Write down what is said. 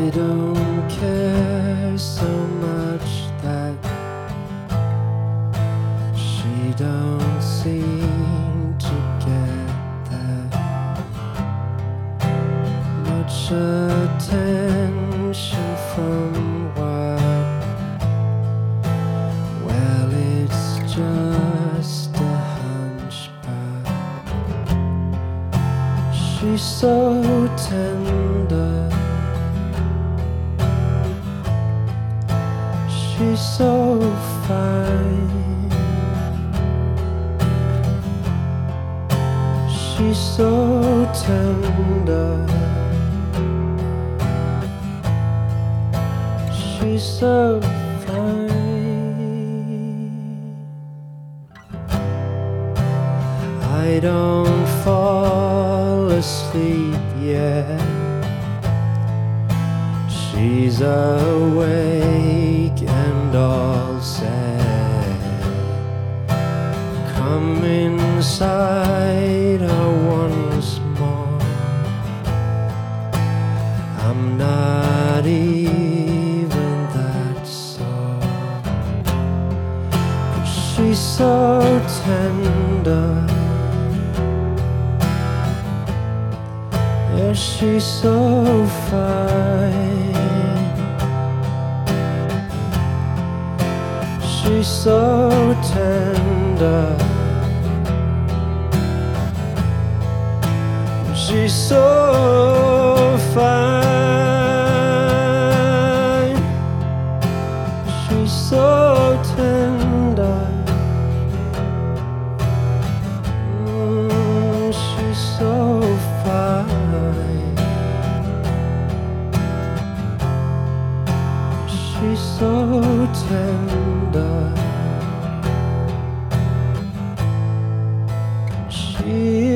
I don't care so much that she don't seem to get that much attention from what? Well, it's just a hunchback. She's so tender, she's so fine, she's so tender, she's so fine. I don't fall asleep yet, she's awake and all set. Come inside her once more. I'm not even that sore, but she's so tender. Yeah, she's so fine, she's so tender, she's so fine, she's so tender, she's so fine, she's so tender, she